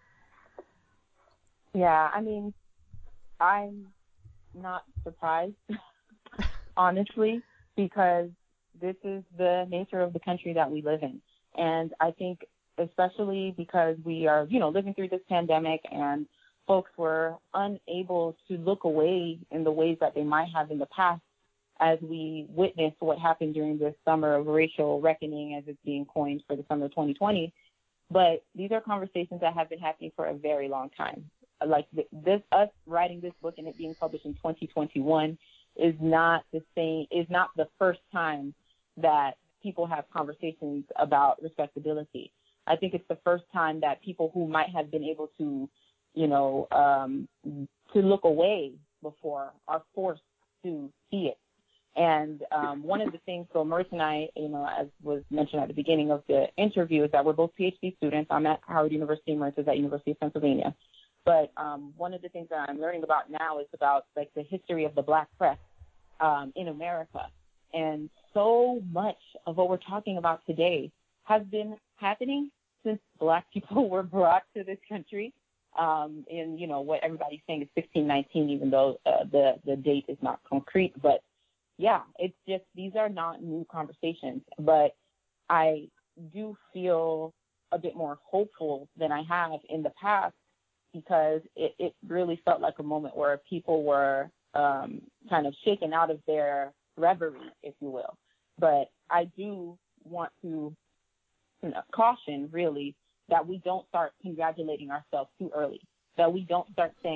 Yeah, I mean, I'm not surprised, honestly, because this is the nature of the country that we live in. And I think especially because we are, you know, living through this pandemic and folks were unable to look away in the ways that they might have in the past as we witnessed what happened during this summer of racial reckoning, as it's being coined for the summer of twenty twenty. But these are conversations that have been happening for a very long time. Like this, us writing this book and it being published in twenty twenty-one is not the same, is not the first time that people have conversations about respectability. I think it's the first time that people who might have been able to, you know, um, to look away before are forced to see it. And um, one of the things, so Maurice and I, you know, as was mentioned at the beginning of the interview, is that we're both PhD students. I'm at Howard University, Maurice is at University of Pennsylvania. But um, one of the things that I'm learning about now is about, like, the history of the Black press um, in America. And so much of what we're talking about today has been happening since Black people were brought to this country. Um, in, you know, what everybody's saying is sixteen nineteen, even though uh, the, the date is not concrete. But yeah, it's just, these are not new conversations, but I do feel a bit more hopeful than I have in the past because it, it really felt like a moment where people were um, kind of shaken out of their reverie, if you will. But I do want to, you know, caution, really, that we don't start congratulating ourselves too early, that we don't start saying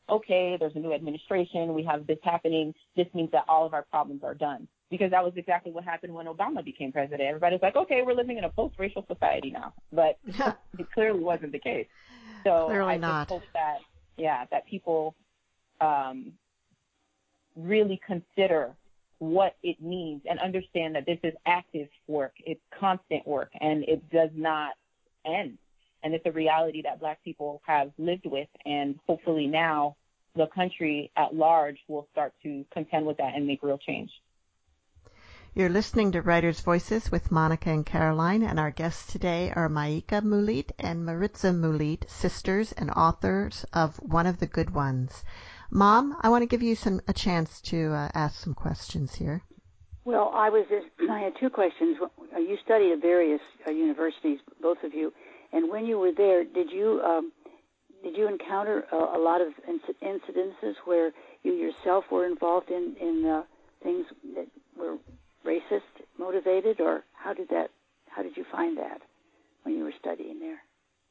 okay, there's a new administration, we have this happening, this means that all of our problems are done. Because that was exactly what happened when Obama became president. Everybody's like, okay, we're living in a post-racial society now. But it clearly wasn't the case. So Clearly I not. just hope that, yeah, that people um, really consider what it means and understand that this is active work. It's constant work, and it does not end. And it's a reality that Black people have lived with, and hopefully now the country at large will start to contend with that and make real change. You're listening to Writers' Voices with Monica and Caroline, and our guests today are Maika Mulit and Maritza Mulit, sisters and authors of One of the Good Ones. Mom, I want to give you some a chance to uh, ask some questions here. Well, I was just, I had two questions. You studied at various uh, universities, both of you, and when you were there, did you um, did you encounter a, a lot of inc- incidences where you yourself were involved in in uh, things that were racist motivated, or how did that how did you find that when you were studying there?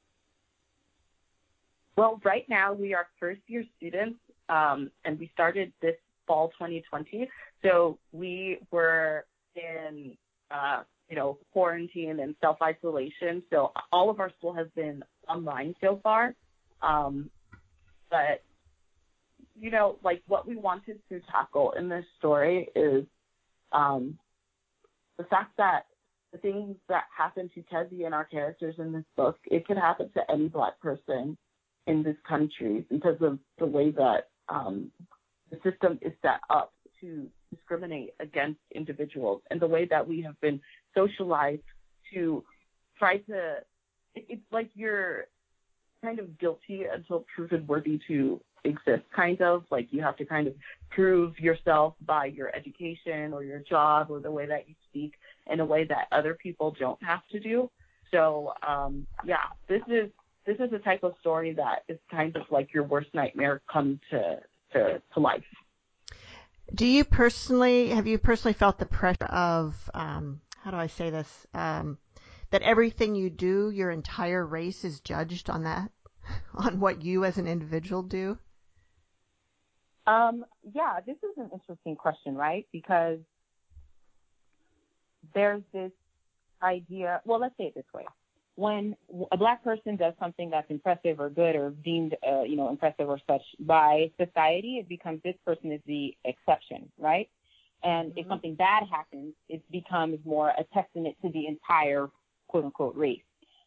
Well, right now we are first year students, um, and we started this fall twenty twenty. So we were in, uh, you know, quarantine and self-isolation. So all of our school has been online so far. Um, but, you know, like what we wanted to tackle in this story is um, the fact that the things that happen to Kezie and our characters in this book, it could happen to any Black person in this country because of the way that um, the system is set up to discriminate against individuals and the way that we have been socialized to try to, it, it's like you're kind of guilty until proven worthy to exist, kind of. Like you have to kind of prove yourself by your education or your job or the way that you speak in a way that other people don't have to do. So, um, yeah, this is this is a type of story that is kind of like your worst nightmare come to, to, to life. Do you personally, have you personally felt the pressure of, um, how do I say this, um, that everything you do, your entire race is judged on that, on what you as an individual do? Um, yeah, this is an interesting question, right? Because there's this idea, well, let's say it this way. When a Black person does something that's impressive or good or deemed, uh, you know, impressive or such by society, it becomes this person is the exception, right? And mm-hmm. if something bad happens, it becomes more a testament to the entire quote unquote race.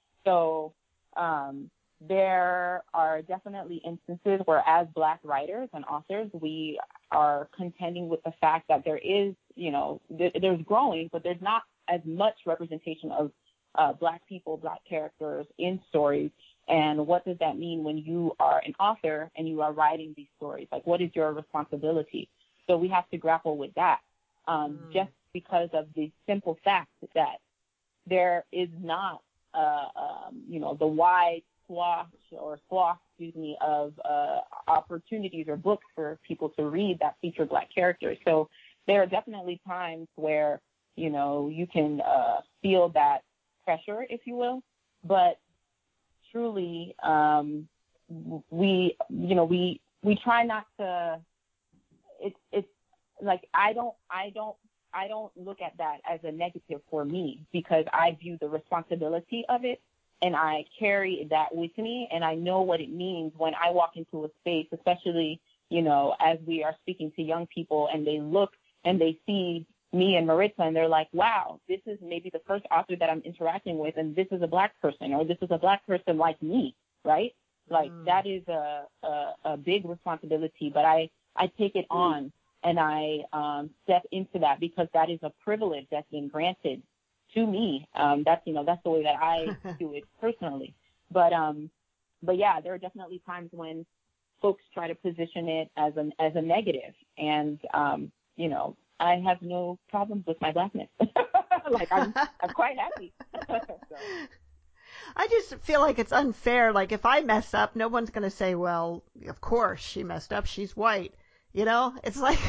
So um, there are definitely instances where as Black writers and authors, we are contending with the fact that there is, you know, th- there's growing, but there's not as much representation of Uh, Black people, Black characters in stories, and what does that mean when you are an author and you are writing these stories? Like, what is your responsibility? So we have to grapple with that, um, mm. just because of the simple fact that there is not, uh, um, you know, the wide swath or swath, excuse me, of uh, opportunities or books for people to read that feature Black characters. So there are definitely times where, you know, you can uh, feel that pressure, if you will, but truly, um, we, you know, we, we try not to, it's, it's like, I don't, I don't, I don't look at that as a negative for me because I view the responsibility of it and I carry that with me and I know what it means when I walk into a space, especially, you know, as we are speaking to young people and they look and they see me and Maritza, and they're like, wow, this is maybe the first author that I'm interacting with, and this is a Black person, or this is a Black person like me, right? Like, mm. that is a, a, a big responsibility, but I, I take it mm. on, and I um, step into that because that is a privilege that's been granted to me. Um, that's, you know, that's the way that I do it personally. But, um, but yeah, there are definitely times when folks try to position it as an as a negative, and, um, you know, I have no problems with my Blackness. Like, I'm, I'm quite happy. So. I just feel like it's unfair. Like, if I mess up, no one's going to say, well, of course she messed up. She's white. You know? It's like,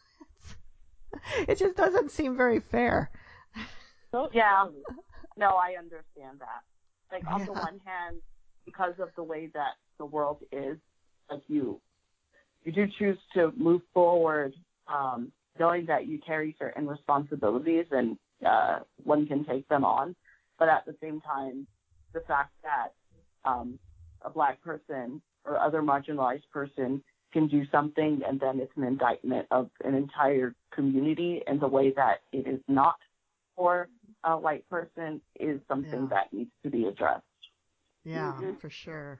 it just doesn't seem very fair. So, yeah. No, I understand that. Like, on yeah. the one hand, because of the way that the world is, like you, you do choose to move forward, um, knowing that you carry certain responsibilities and uh, one can take them on. But at the same time, the fact that um, a Black person or other marginalized person can do something and then it's an indictment of an entire community in the way that it is not for a white person is something Yeah. that needs to be addressed. Yeah, Mhm. for sure.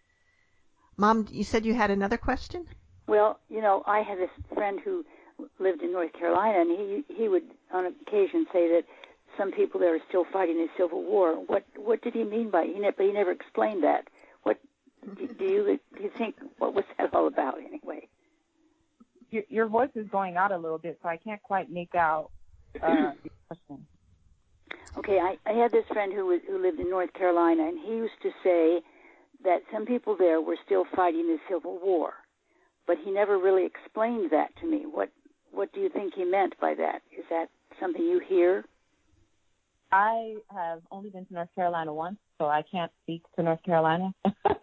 Mom, you said you had another question? Well, you know, I had this friend who lived in North Carolina, and he he would on occasion say that some people there are still fighting the Civil War. What what did he mean by? He ne- but he never explained that. What do, do you do you think? What was that all about anyway? Your, your voice is going out a little bit, so I can't quite make out uh, your question. Okay, I, I had this friend who was who lived in North Carolina, and he used to say that some people there were still fighting the Civil War, but he never really explained that to me. What what do you think he meant by that? Is that something you hear? I have only been to North Carolina once, so I can't speak to North Carolina.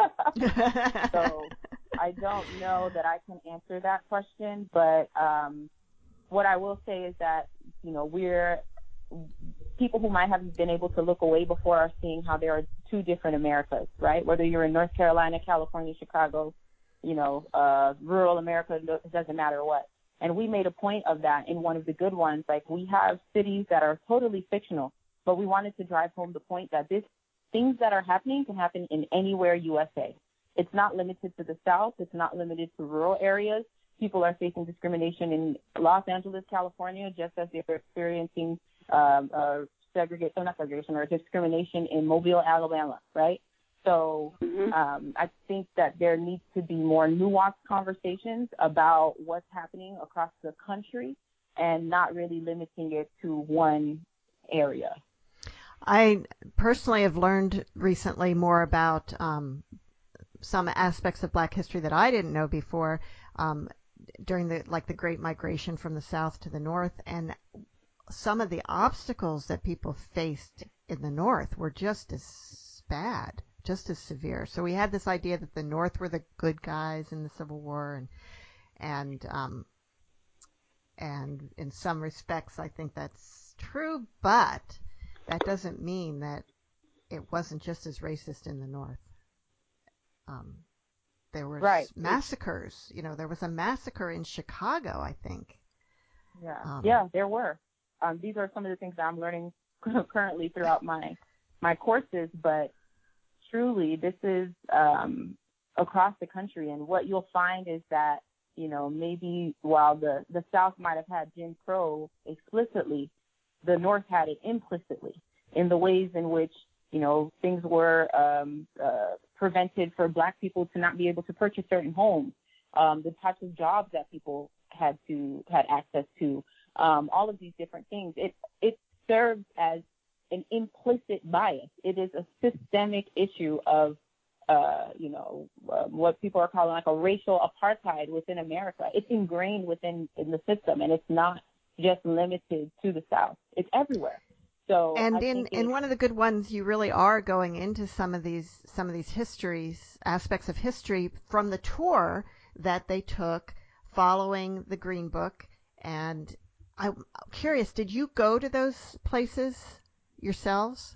So I don't know that I can answer that question, but um, what I will say is that, you know, we're people who might have been able to look away before are seeing how there are two different Americas, right? Whether you're in North Carolina, California, Chicago, you know, uh, rural America, it doesn't matter what. And we made a point of that in one of the good ones. Like, we have cities that are totally fictional, but we wanted to drive home the point that this things that are happening can happen in anywhere U S A. It's not limited to the South. It's not limited to rural areas. People are facing discrimination in Los Angeles, California, just as they're experiencing um, uh, segregation, or not segregation, or discrimination in Mobile, Alabama, right? So Mm-hmm. um, I think that there needs to be more nuanced conversations about what's happening across the country and not really limiting it to one area. I personally have learned recently more about um, some aspects of Black history that I didn't know before um, during the like the Great Migration from the South to the North, and some of the obstacles that people faced in the North were just as bad, just as severe. So we had this idea that the North were the good guys in the Civil War, and and um, and in some respects, I think that's true, but that doesn't mean that it wasn't just as racist in the North. Um, there were Right. massacres. You know, there was a massacre in Chicago, I think. Yeah, Um, yeah, there were. Um, these are some of the things that I'm learning currently throughout my my courses, but truly, this is um, across the country. And what you'll find is that, you know, maybe while the, the South might have had Jim Crow explicitly, the North had it implicitly in the ways in which, you know, things were um, uh, prevented for Black people to not be able to purchase certain homes, um, the types of jobs that people had to had access to, um, all of these different things. It it serves as an implicit bias. It is a systemic issue of, uh, you know, uh, what people are calling like a racial apartheid within America. It's ingrained within in the system, and it's not just limited to the South. It's everywhere. So and I in, think in it, one of the good ones, you really are going into some of these some of these histories, aspects of history from the tour that they took following the Green Book. And I'm curious, did you go to those places yourselves?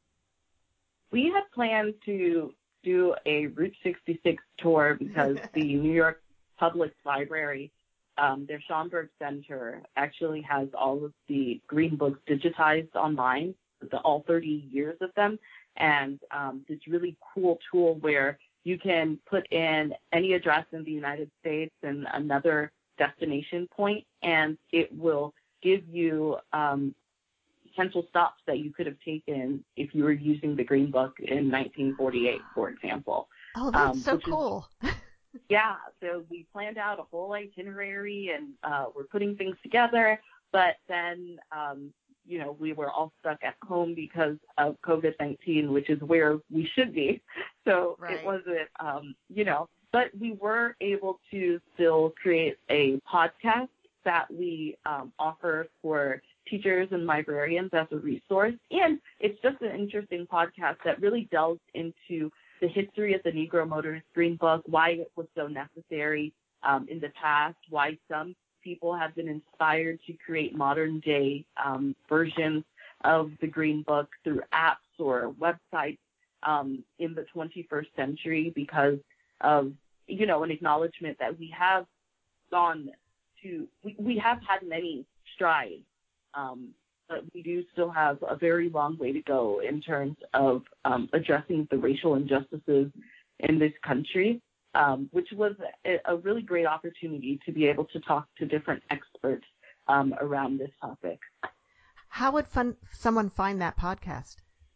we had planned to do a Route sixty-six tour because the New York Public Library, um, their Schomburg Center, actually has all of the Green Books digitized online, the, all thirty years of them, and um, this really cool tool where you can put in any address in the United States and another destination point, and it will give you um, potential stops that you could have taken if you were using the Green Book in nineteen forty-eight, for example. Oh, that's um, so which is- cool. Yeah, so we planned out a whole itinerary, and uh, we're putting things together, but then, um, you know, we were all stuck at home because of COVID nineteen, which is where we should be. So Right. it wasn't, um, you know, but we were able to still create a podcast that we um, offer for teachers and librarians as a resource. And it's just an interesting podcast that really delves into the history of the Negro Motorist Green Book, why it was so necessary, um, in the past, why some people have been inspired to create modern day um, versions of the Green Book through apps or websites um, in the twenty-first century, because of, you know, an acknowledgement that we have gone to, we, we have had many strides, um, but we do still have a very long way to go in terms of um, addressing the racial injustices in this country, um, which was a, a really great opportunity to be able to talk to different experts um, around this topic. How would fun, someone find that podcast?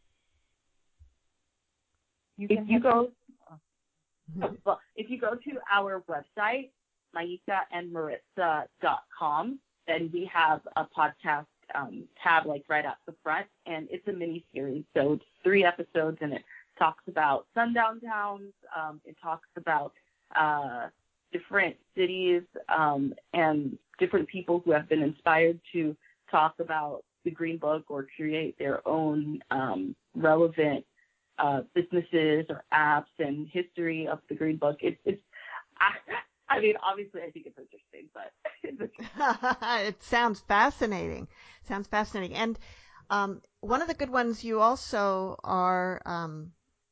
You if you go, well, if you go to our website, Mayika and Maritza dot com, then we have a podcast um, tab like right at the front, and it's a mini series, so it's three episodes, and it talks about sundown towns. Um, it talks about uh, different cities um, and different people who have been inspired to talk about the Green Book or create their own um, relevant uh, businesses or apps and history of the Green Book. It, it's, I, I mean, obviously, I think it's interesting, but it sounds fascinating. Sounds fascinating. And um, one of the good ones, you also are um,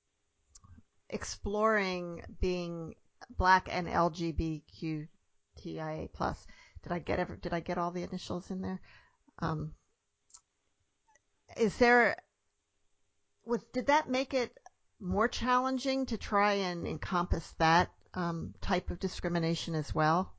exploring being Black and L G B T Q I A plus. Did I get ever? Did I get all the initials in there? Um, is there? Was did that make it more challenging to try and encompass that um, type of discrimination as well?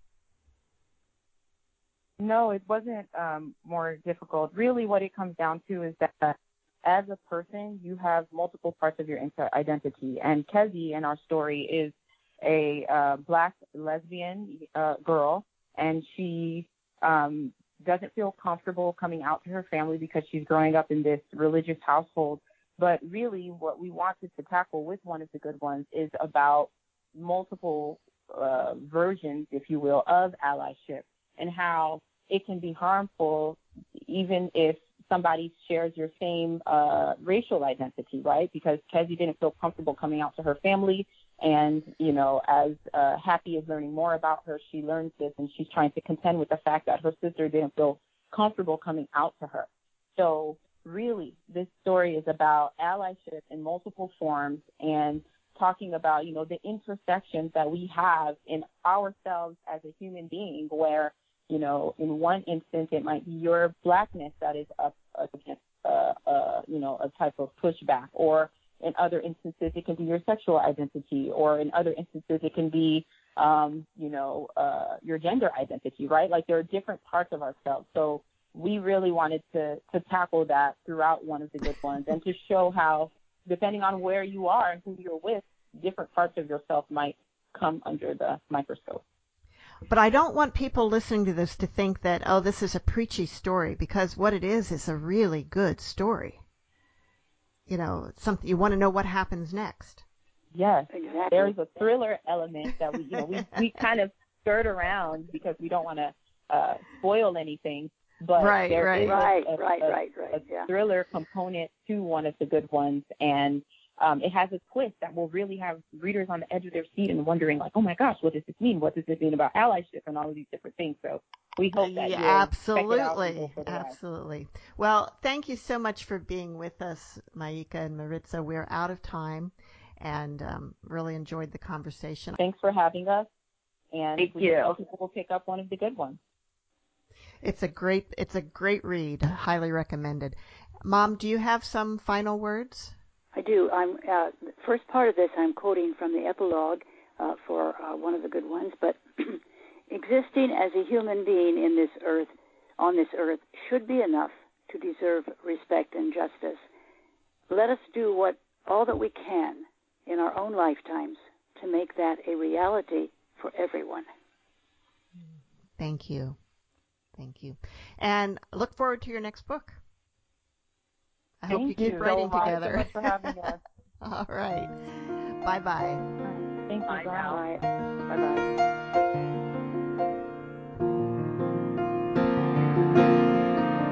No, it wasn't um, more difficult. Really, what it comes down to is that as a person, you have multiple parts of your identity. And Kezi in our story is a uh, Black lesbian uh, girl, and she um, doesn't feel comfortable coming out to her family because she's growing up in this religious household. But really, what we wanted to tackle with One of the Good Ones is about multiple uh, versions, if you will, of allyship, and how it can be harmful even if somebody shares your same uh, racial identity, right? Because Kezi didn't feel comfortable coming out to her family. And, you know, as uh, Happy is learning more about her, she learns this, and she's trying to contend with the fact that her sister didn't feel comfortable coming out to her. So really, this story is about allyship in multiple forms and talking about, you know, the intersections that we have in ourselves as a human being, where, you know, in one instance, it might be your Blackness that is up against, uh, uh, you know, a type of pushback, or in other instances, it can be your sexual identity, or in other instances, it can be, um, you know, uh, your gender identity, right? Like, there are different parts of ourselves. So we really wanted to, to tackle that throughout One of the Good Ones, and to show how, depending on where you are and who you're with, different parts of yourself might come under the microscope. But I don't want people listening to this to think that, oh, this is a preachy story, because what it is is a really good story. You know, something you want to know what happens next. Yes, exactly. There's a thriller element that we, you know, we, we kind of skirt around because we don't want to uh, spoil anything. But right, there right. is right, a, right, a, right, right, a yeah. thriller component to One of the Good Ones, and um, it has a twist that will really have readers on the edge of their seat and wondering, like, oh my gosh, what does this mean? What does this mean about allyship and all of these different things? So we hope that yeah, you'll absolutely, check it out and go for the ride. absolutely. Well, thank you so much for being with us, Mayika and Maritza. We're out of time, and um, really enjoyed the conversation. Thanks for having us, and Thank we you. hope people will pick up One of the Good Ones. It's a great, it's a great read. Highly recommended. Mom, do you have some final words? I do. I'm uh, the first part of this I'm quoting from the epilogue uh, for uh, One of the Good Ones, but existing as a human being in this earth, on this earth, should be enough to deserve respect and justice. Let us do what all that we can in our own lifetimes to make that a reality for everyone. Thank you. Thank you. And look forward to your next book. I Thank hope you keep you writing so together. much for having us. All right. Bye-bye. Thank you. Bye now. Bye. Bye-bye.